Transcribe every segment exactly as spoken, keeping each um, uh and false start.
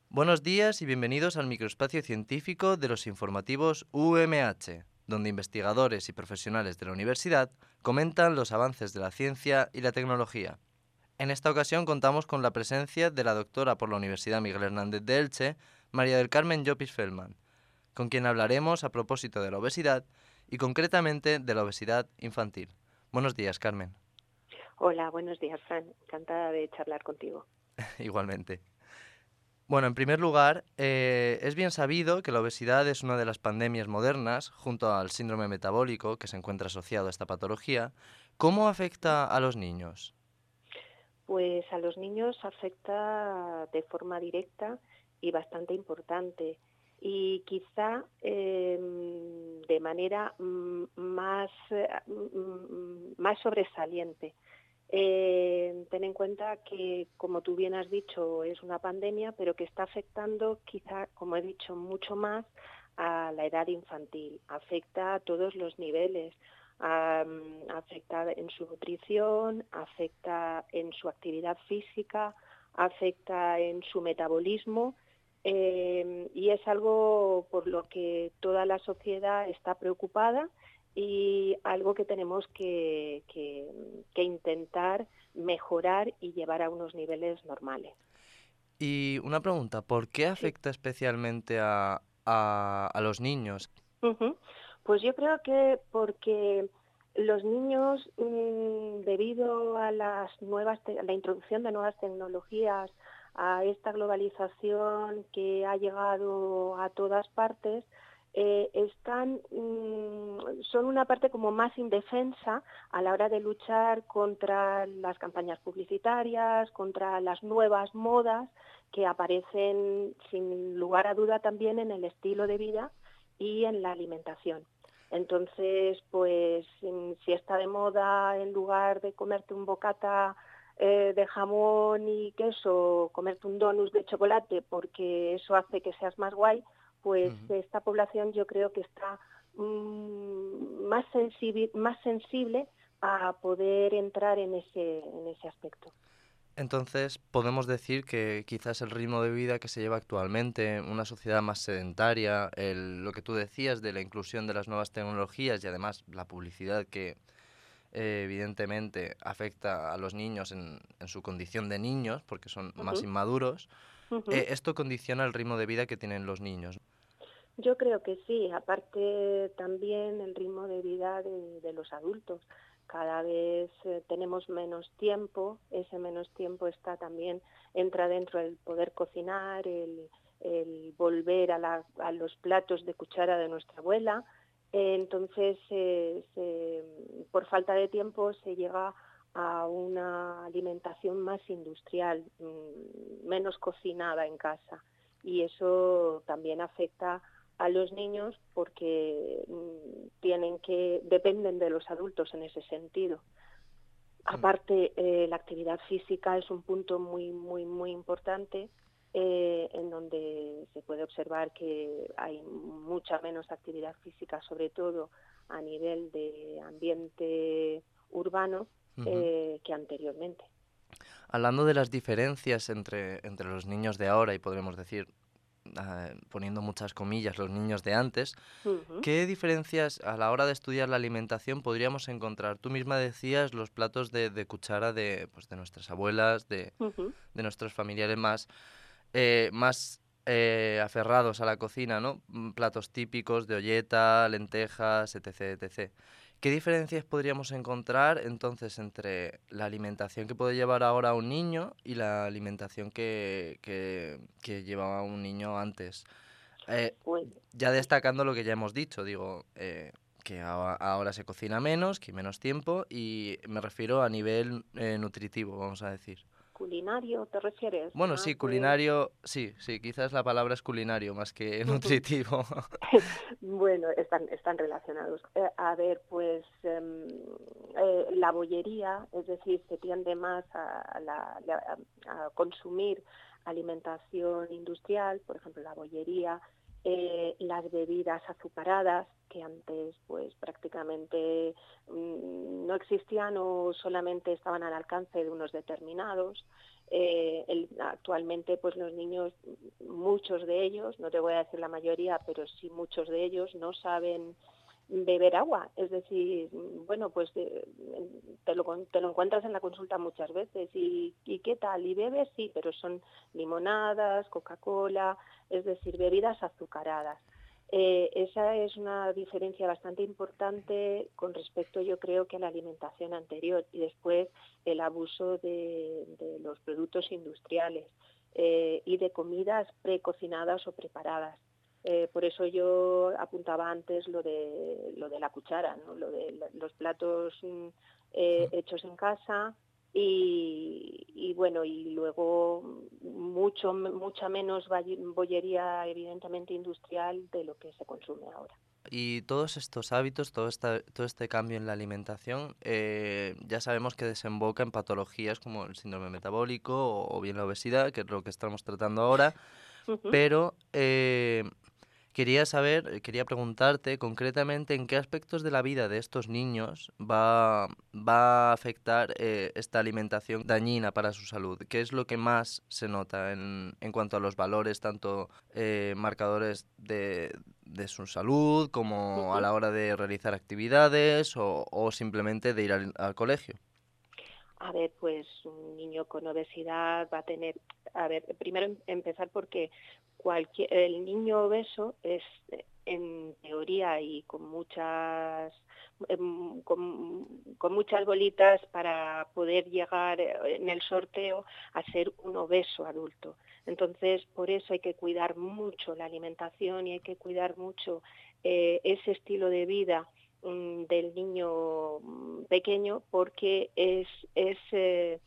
Buenos días y bienvenidos al microespacio científico de los informativos U M H, donde investigadores y profesionales de la universidad comentan los avances de la ciencia y la tecnología. En esta ocasión contamos con la presencia de la doctora por la Universidad Miguel Hernández de Elche, María del Carmen Llopis Feldman, con quien hablaremos a propósito de la obesidad y concretamente de la obesidad infantil. Buenos días, Carmen. Hola, buenos días, Fran. Encantada de charlar contigo. Igualmente. Bueno, en primer lugar, eh, es bien sabido que la obesidad es una de las pandemias modernas, junto al síndrome metabólico que se encuentra asociado a esta patología. ¿Cómo afecta a los niños? Pues a los niños afecta de forma directa y bastante importante y quizá eh, de manera mm, más, eh, mm, más sobresaliente. Eh, ten en cuenta que, como tú bien has dicho, es una pandemia, pero que está afectando quizá, como he dicho, mucho más a la edad infantil. Afecta a todos los niveles. Um, afecta en su nutrición, afecta en su actividad física, afecta en su metabolismo eh, y es algo por lo que toda la sociedad está preocupada y algo que tenemos que, que, que intentar mejorar y llevar a unos niveles normales. Y una pregunta, ¿por qué Sí. afecta especialmente a, a, a los niños? Uh-huh. Pues yo creo que porque los niños, mmm, debido a las nuevas, te- a la introducción de nuevas tecnologías, a esta globalización que ha llegado a todas partes, eh, están, mmm, son una parte como más indefensa a la hora de luchar contra las campañas publicitarias, contra las nuevas modas que aparecen sin lugar a duda también en el estilo de vida y en la alimentación. Entonces, pues si está de moda, en lugar de comerte un bocata eh, de jamón y queso, comerte un donus de chocolate, porque eso hace que seas más guay, pues Ujú. esta población yo creo que está mmm, más, sensible, más sensible a poder entrar en ese, en ese aspecto. Entonces, podemos decir que quizás el ritmo de vida que se lleva actualmente, una sociedad más sedentaria, el- lo que tú decías de la inclusión de las nuevas tecnologías y además la publicidad que eh, evidentemente afecta a los niños en, en su condición de niños, porque son más Uh-huh, inmaduros, uh-huh. eh, esto condiciona el ritmo de vida que tienen los niños. Yo creo que sí, aparte también el ritmo de vida de, de los adultos. Cada vez eh, tenemos menos tiempo, ese menos tiempo está también, entra dentro el poder cocinar, el, el volver a, la, a los platos de cuchara de nuestra abuela. Eh, entonces, eh, se, por falta de tiempo se llega a una alimentación más industrial, mmm, menos cocinada en casa. Y eso también afecta a los niños porque mmm, tienen que dependen de los adultos en ese sentido. Mm. Aparte, eh, la actividad física es un punto muy muy muy importante eh, en donde se puede observar que hay mucha menos actividad física, sobre todo a nivel de ambiente urbano, Ujú. eh, que anteriormente. Hablando de las diferencias entre, entre los niños de ahora y podremos decir, ah, poniendo muchas comillas, los niños de antes, Uh-huh, ¿qué diferencias a la hora de estudiar la alimentación podríamos encontrar? Tú misma decías los platos de, de cuchara de, pues, de nuestras abuelas, de, uh-huh. de nuestros familiares más, eh, más eh, aferrados a la cocina, ¿no? Mm, Platos típicos de olleta, lentejas, etc, etcétera. ¿Qué diferencias podríamos encontrar entonces entre la alimentación que puede llevar ahora un niño y la alimentación que, que, que llevaba un niño antes? Eh, Pues, ya destacando lo que ya hemos dicho, digo, eh, que ahora, ahora se cocina menos, que hay menos tiempo, y me refiero a nivel eh, nutritivo, vamos a decir. ¿culinario te refieres? Bueno, Más sí, de... culinario, sí, sí, quizás la palabra es culinario más que Uh-huh. nutritivo. Bueno, están, están relacionados. Eh, a ver, pues em, eh, la bollería, es decir, se tiende más a, a la- la- a consumir alimentación industrial, por ejemplo, la bollería, eh, las bebidas azucaradas, que antes pues prácticamente mm, no existían o solamente estaban al alcance de unos determinados. Eh, el, actualmente, pues los niños, muchos de ellos, no te voy a decir la mayoría, pero sí muchos de ellos no saben beber agua. Es decir, bueno, pues eh, te, lo, te lo encuentras en la consulta muchas veces. ¿Y, y qué tal? ¿Y bebes? Sí, pero son limonadas, Coca-Cola, es decir, bebidas azucaradas. Eh, esa es una diferencia bastante importante con respecto, yo creo, que a la alimentación anterior. Y después el abuso de, de los productos industriales eh, y de comidas precocinadas o preparadas. Eh, por eso yo apuntaba antes lo de lo de la cuchara, ¿no? Lo de la, los platos eh, hechos en casa y, y bueno, y luego mucho mucha menos bollería evidentemente industrial de lo que se consume ahora. Y todos estos hábitos, todo, esta, todo este cambio en la alimentación, eh, ya sabemos que desemboca en patologías como el síndrome metabólico o, o bien la obesidad, que es lo que estamos tratando ahora, Uh-huh. pero eh, quería saber, quería preguntarte concretamente en qué aspectos de la vida de estos niños va, va a afectar eh, esta alimentación dañina para su salud. ¿Qué es lo que más se nota en, en cuanto a los valores, tanto eh, marcadores de, de su salud como a Uh-huh. la hora de realizar actividades o, o simplemente de ir al, al colegio? A ver, pues un niño con obesidad va a tener, a ver, primero em- empezar porque cualquier, el niño obeso es, eh, en teoría y con muchas, em, con, con muchas bolitas para poder llegar eh, en el sorteo a ser un obeso adulto. Entonces, por eso hay que cuidar mucho la alimentación y hay que cuidar mucho eh, ese estilo de vida del niño pequeño porque es, es eh,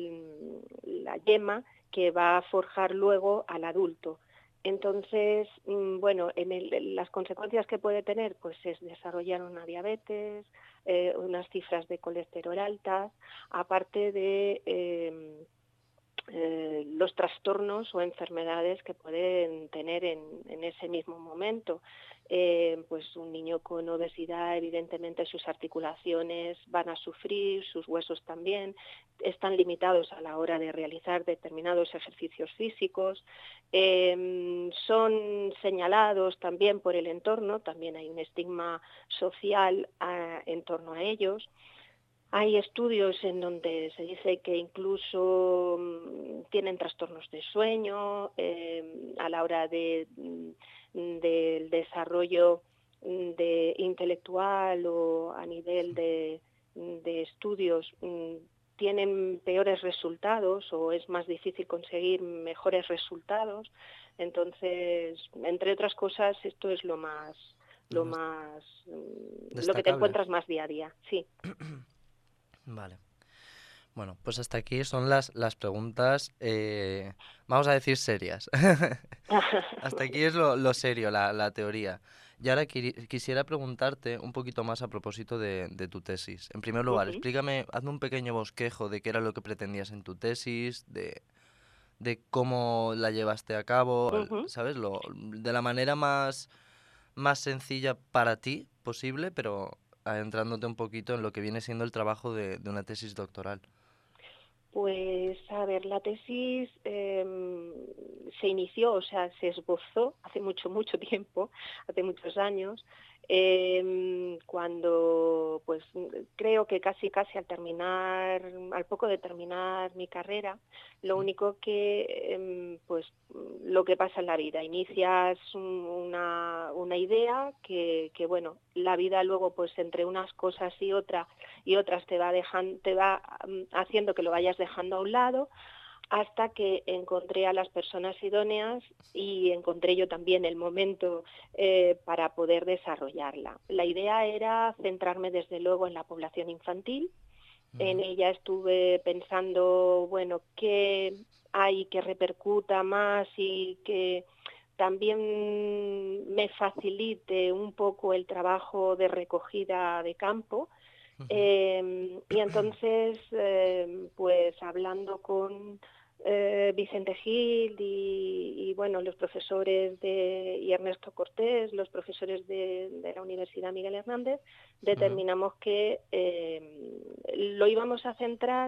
la yema que va a forjar luego al adulto. Entonces, bueno, en el, las consecuencias que puede tener pues es desarrollar una diabetes, eh, unas cifras de colesterol altas, aparte de eh, eh, los trastornos o enfermedades que pueden tener en, en ese mismo momento. Eh, pues un niño con obesidad, evidentemente sus articulaciones van a sufrir, sus huesos también, están limitados a la hora de realizar determinados ejercicios físicos, eh, son señalados también por el entorno, también hay un estigma social a, en torno a ellos. Hay estudios en donde se dice que incluso mmm, tienen trastornos de sueño eh, a la hora de, mm, del desarrollo de intelectual o a nivel de, de estudios mmm, tienen peores resultados o es más difícil conseguir mejores resultados. Entonces, entre otras cosas, esto es lo más, lo más, mmm, lo que te Destacable. encuentras más día a día, sí. Vale. Bueno, pues hasta aquí son las, las preguntas, eh, vamos a decir, serias. Hasta aquí Vale. es lo, lo serio, la, la teoría. Y ahora quiri- quisiera preguntarte un poquito más a propósito de, de tu tesis. En primer lugar, Uh-huh. explícame, hazme un pequeño bosquejo de qué era lo que pretendías en tu tesis, de, de cómo la llevaste a cabo, el- Uh-huh. ¿sabes? Lo, de la manera más, más sencilla para ti posible, pero adentrándote un poquito en lo que viene siendo el trabajo de, de una tesis doctoral. Pues, a ver, la tesis eh, se inició, o sea, se esbozó hace mucho, mucho tiempo, hace muchos años, eh, cuando, pues, creo que casi, casi al terminar, al poco de terminar mi carrera, lo ¿Mm? único que, eh, pues, lo que pasa en la vida, inicias una, una idea que, que, bueno, la vida luego, pues, entre unas cosas y otras, y otras te va dejando, te va um, haciendo que lo vayas dejando a un lado, hasta que encontré a las personas idóneas y encontré yo también el momento eh, para poder desarrollarla. La idea era centrarme desde luego en la población infantil. En Ujú. ella estuve pensando, bueno, qué hay que repercuta más y que también me facilite un poco el trabajo de recogida de campo. Ujú. Eh, y entonces, eh, pues hablando con eh, Vicente Gil y, y, bueno, los profesores de, y Ernesto Cortés, los profesores de, de la Universidad Miguel Hernández, Ujú. determinamos que eh, lo íbamos a centrar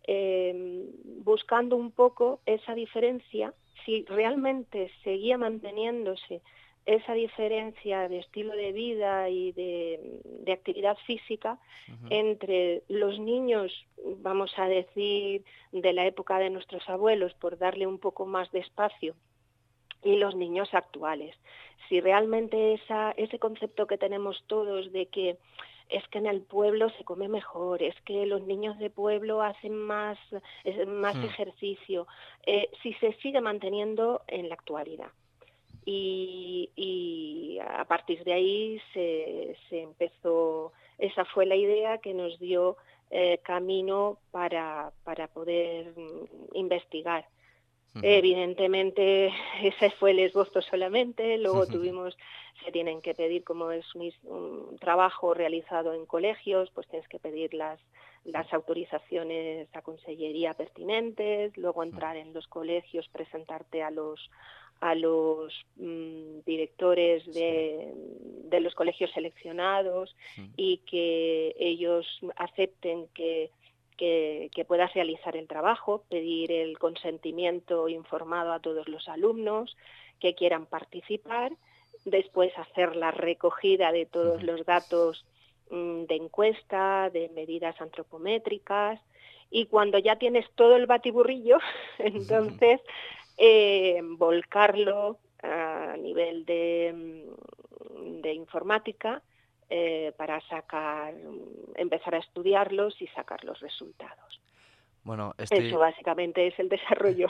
eh, buscando un poco esa diferencia, si realmente seguía manteniéndose esa diferencia de estilo de vida y de, de actividad física Ujú. entre los niños, vamos a decir, de la época de nuestros abuelos, por darle un poco más de espacio, y los niños actuales. Si realmente esa, ese concepto que tenemos todos de que es que en el pueblo se come mejor, es que los niños de pueblo hacen más, más Hmm. ejercicio, eh, si se sigue manteniendo en la actualidad. Y, y a partir de ahí se, se empezó, esa fue la idea que nos dio eh, camino para, para poder mm, investigar. Ujú. Evidentemente, ese fue el esbozo solamente, luego tuvimos, se tienen que pedir, como es un, un trabajo realizado en colegios, pues tienes que pedir las, las autorizaciones a consellería pertinentes, luego entrar en los colegios, presentarte a los a los mmm, directores Sí. de, de los colegios seleccionados Mm. y que ellos acepten que Que, que puedas realizar el trabajo, pedir el consentimiento informado a todos los alumnos que quieran participar, después hacer la recogida de todos Ujú. los datos mmm, de encuesta, de medidas antropométricas, y cuando ya tienes todo el batiburrillo, entonces eh, volcarlo a nivel de, de informática, Eh, para sacar, empezar a estudiarlos y sacar los resultados. Bueno, Eso estoy... básicamente es el desarrollo.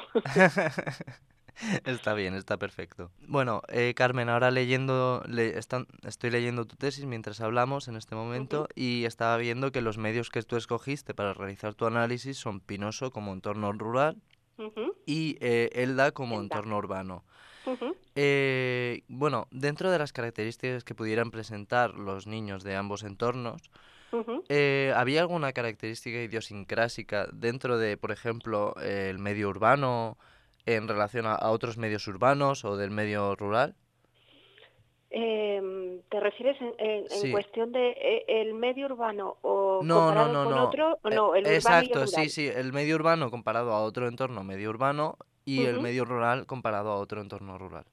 Está bien, está perfecto. Bueno, eh, Carmen, ahora leyendo, le- están- estoy leyendo tu tesis mientras hablamos en este Uh-huh, momento y estaba viendo que los medios que tú escogiste para realizar tu análisis son Pinoso como entorno rural uh-huh, y eh, Elda como Elda. entorno urbano. Uh-huh, Eh, bueno, dentro de las características que pudieran presentar los niños de ambos entornos, uh-huh. eh, ¿había alguna característica idiosincrásica dentro de, por ejemplo, eh, el medio urbano en relación a, a otros medios urbanos o del medio rural? Eh, ¿te refieres en, en, en Sí. cuestión de eh, el medio urbano o No, no, comparado no, con no. otro? O E- no, el urbano y el exacto, sí, rural. sí. El medio urbano comparado a otro entorno medio urbano y el Uh-huh. medio rural comparado a otro entorno rural.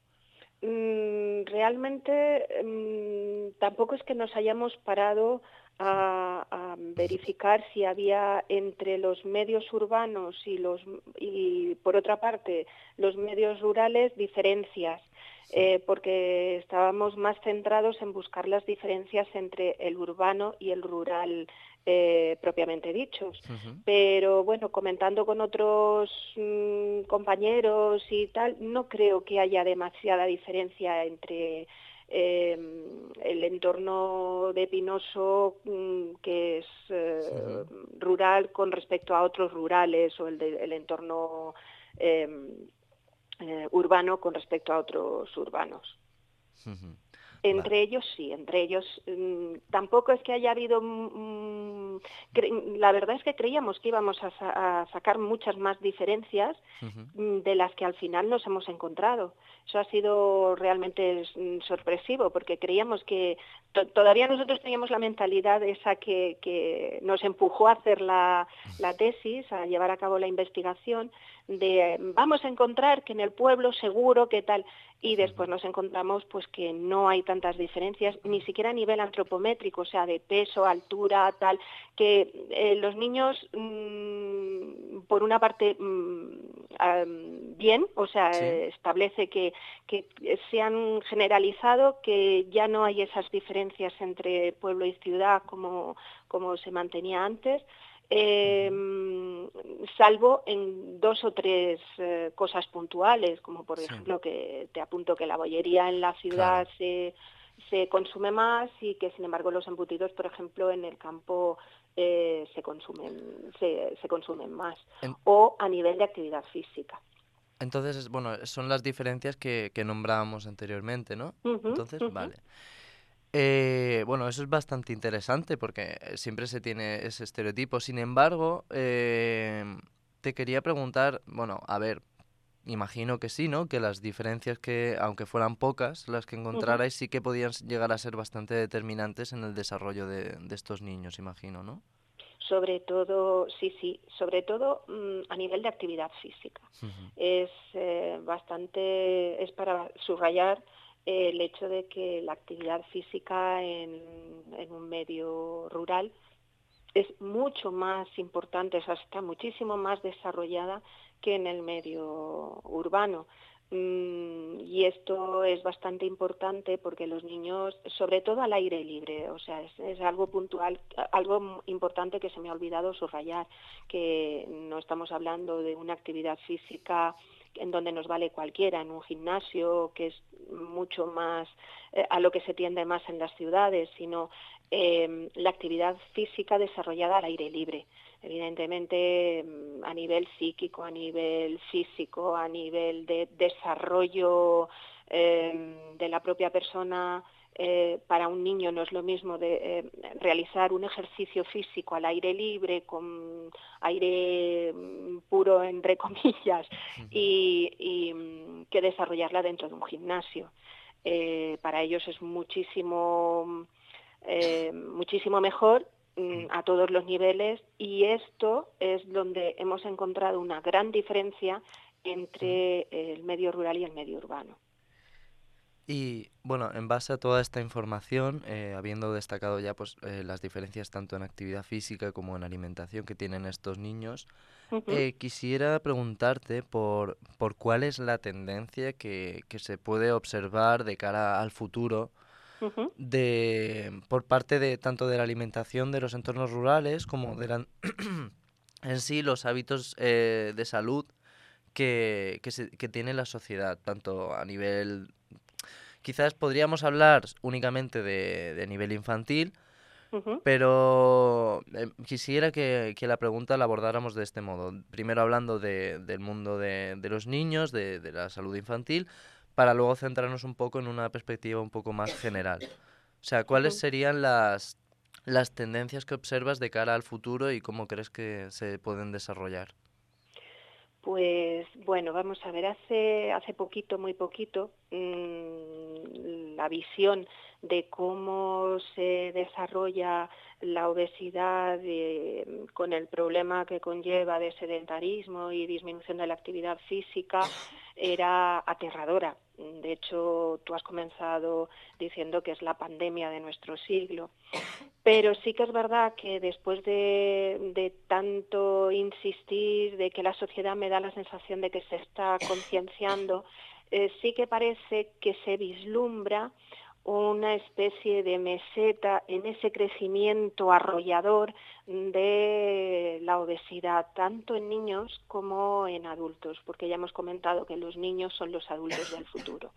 Mm, realmente mm, tampoco es que nos hayamos parado a, a verificar si había entre los medios urbanos y los y por otra parte los medios rurales diferencias, eh, porque estábamos más centrados en buscar las diferencias entre el urbano y el rural eh, propiamente dichos. Ujú. Pero bueno, comentando con otros mmm, compañeros y tal, no creo que haya demasiada diferencia entre eh, el entorno de Pinoso, mmm, que es eh, Ujú. rural, con respecto a otros rurales, o el, de, el entorno eh, eh, urbano con respecto a otros urbanos. Ujú. Vale. Entre ellos sí, entre ellos mmm, tampoco es que haya habido, mmm, cre- la verdad es que creíamos que íbamos a, sa- a sacar muchas más diferencias Ujú. mmm, de las que al final nos hemos encontrado. Eso ha sido realmente mm, sorpresivo, porque creíamos que to- todavía nosotros teníamos la mentalidad esa que, que nos empujó a hacer la, la tesis, a llevar a cabo la investigación, de eh, vamos a encontrar que en el pueblo seguro que tal, y después nos encontramos pues que no hay tantas diferencias, ni siquiera a nivel antropométrico, o sea, de peso, altura, tal, que eh, los niños, mmm, por una parte, mmm, um, bien, o sea, Sí. eh, establece que, que se han generalizado, que ya no hay esas diferencias entre pueblo y ciudad como, como se mantenía antes, eh, salvo en dos o tres eh, cosas puntuales, como por Sí. ejemplo que te apunto que la bollería en la ciudad Claro. se, se consume más y que sin embargo los embutidos, por ejemplo, en el campo eh, se consumen se, se consumen más, En- o a nivel de actividad física. entonces, es- bueno, son las diferencias que, que nombrábamos anteriormente, ¿no? Uh-huh, Entonces, uh-huh. vale. Eh, bueno, eso es bastante interesante porque eh, siempre se tiene ese estereotipo. Sin embargo, eh, te quería preguntar, bueno, a ver, imagino que sí, ¿no? Que las diferencias que, aunque fueran pocas, las que Uh-huh. encontrarais sí que podían s- llegar a ser bastante determinantes en el desarrollo de, de estos niños, imagino, ¿no? sobre todo, sí, sí, sobre todo mmm, a nivel de actividad física. Ujú. Es eh, bastante, es para subrayar eh, el hecho de que la actividad física en, en un medio rural es mucho más importante, o sea, está muchísimo más desarrollada que en el medio urbano. Mm, y esto es bastante importante porque los niños, sobre todo al aire libre, o sea, es, es algo puntual, algo importante que se me ha olvidado subrayar, que no estamos hablando de una actividad física en donde nos vale cualquiera, en un gimnasio, que es mucho más eh, a lo que se tiende más en las ciudades, sino eh, la actividad física desarrollada al aire libre. Evidentemente, a nivel psíquico, a nivel físico, a nivel de desarrollo eh, de la propia persona, eh, para un niño no es lo mismo de eh, realizar un ejercicio físico al aire libre, con aire puro, entre comillas, Ujú. y, y que desarrollarla dentro de un gimnasio. Eh, para ellos es muchísimo eh, muchísimo mejor mm, a todos los niveles, y esto es donde hemos encontrado una gran diferencia Ujú. entre el medio rural y el medio urbano. Y bueno, en base a toda esta información, eh, habiendo destacado ya pues eh, las diferencias tanto en actividad física como en alimentación que tienen estos niños, Uh-huh, eh, quisiera preguntarte por, por cuál es la tendencia que, que se puede observar de cara al futuro uh-huh, de por parte de tanto de la alimentación de los entornos rurales como de la, en sí los hábitos eh, de salud que, que, se- que tiene la sociedad, tanto a nivel. Quizás podríamos hablar únicamente de, de nivel infantil, uh-huh. pero eh, quisiera que, que la pregunta la abordáramos de este modo. Primero hablando de- del mundo de, de los niños, de, de la salud infantil, para luego centrarnos un poco en una perspectiva un poco más general. O sea, ¿cuáles Uh-huh. serían las, las tendencias que observas de cara al futuro y cómo crees que se pueden desarrollar? Pues bueno, vamos a ver, hace, hace poquito, muy poquito, mmm, la visión de cómo se desarrolla la obesidad eh, con el problema que conlleva de sedentarismo y disminución de la actividad física era aterradora. De hecho, tú has comenzado diciendo que es la pandemia de nuestro siglo. Pero sí que es verdad que después de, de tanto insistir, de que la sociedad me da la sensación de que se está concienciando, eh, sí que parece que se vislumbra una especie de meseta en ese crecimiento arrollador de la obesidad, tanto en niños como en adultos, porque ya hemos comentado que los niños son los adultos del futuro.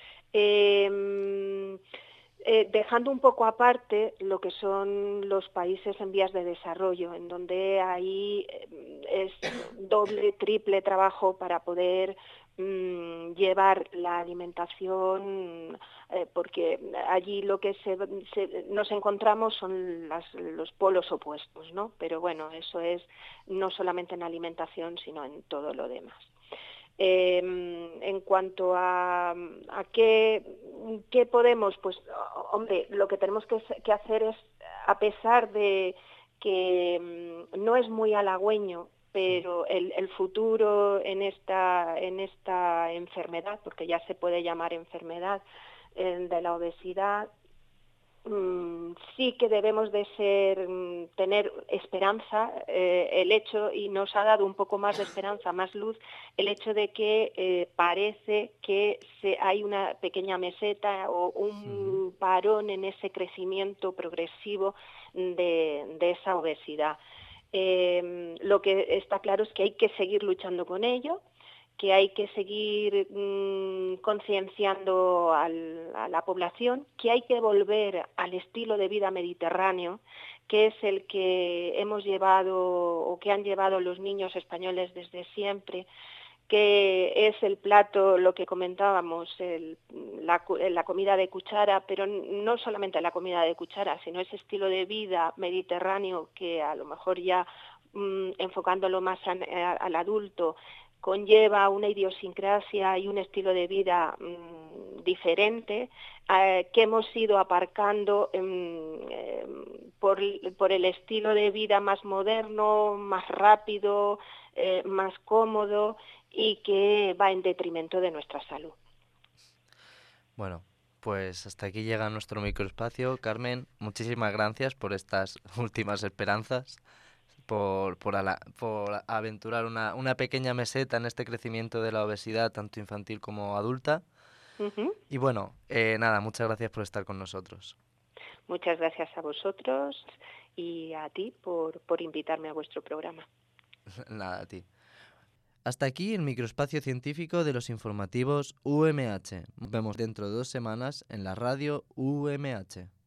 Eh, eh, dejando un poco aparte lo que son los países en vías de desarrollo, en donde ahí eh, es doble, triple trabajo para poder mm, llevar la alimentación, eh, porque allí lo que se, se, nos encontramos son las, los polos opuestos, ¿no? Pero bueno, eso es no solamente en alimentación, sino en todo lo demás. Eh, en cuanto a, a qué, qué podemos, pues hombre, lo que tenemos que, que hacer es, a pesar de que mm, no es muy halagüeño, pero el, el futuro en esta, en esta enfermedad, porque ya se puede llamar enfermedad, eh, de la obesidad, Mm, sí que debemos de ser, mm, tener esperanza, eh, el hecho, y nos ha dado un poco más de esperanza, más luz, el hecho de que eh, parece que se, hay una pequeña meseta o Ujú. un parón en ese crecimiento progresivo de, de esa obesidad. Eh, lo que está claro es que hay que seguir luchando con ello, que hay que seguir mmm, concienciando al, a la población, que hay que volver al estilo de vida mediterráneo, que es el que hemos llevado o que han llevado los niños españoles desde siempre, que es el plato, lo que comentábamos, el, la, la comida de cuchara, pero no solamente la comida de cuchara, sino ese estilo de vida mediterráneo que a lo mejor ya mmm, enfocándolo más a, a, al adulto, conlleva una idiosincrasia y un estilo de vida mmm, diferente, eh, que hemos ido aparcando eh, por, por el estilo de vida más moderno, más rápido, eh, más cómodo y que va en detrimento de nuestra salud. Bueno, pues hasta aquí llega nuestro microespacio. Carmen, muchísimas gracias por estas últimas esperanzas, por, por, ala- por aventurar una, una pequeña meseta en este crecimiento de la obesidad, tanto infantil como adulta. Ujú. Y bueno, eh, nada, muchas gracias por estar con nosotros. Muchas gracias a vosotros y a ti por, por invitarme a vuestro programa. Nada, a ti. Hasta aquí el microespacio científico de los informativos U M H. Nos vemos dentro de dos semanas en la radio U M H.